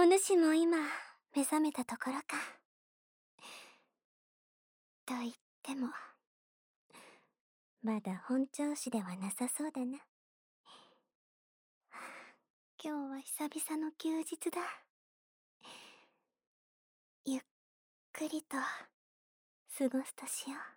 お主も今、目覚めたところか。と言っても、まだ本調子ではなさそうだな。今日は久々の休日だ。ゆっくりと過ごすとしよう。